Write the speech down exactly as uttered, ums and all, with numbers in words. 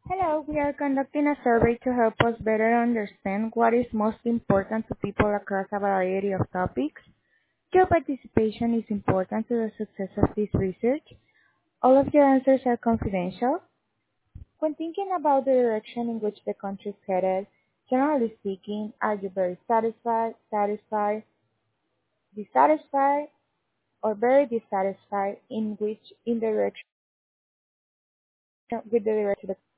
Hello, we are conducting a survey to help us better understand what is most important to people across a variety of topics. Your participation is important to the success of this research. All of your answers are confidential. When thinking about the direction in which the country is headed, generally speaking, are you very satisfied, satisfied, dissatisfied, or very dissatisfied in which in the direction with the direction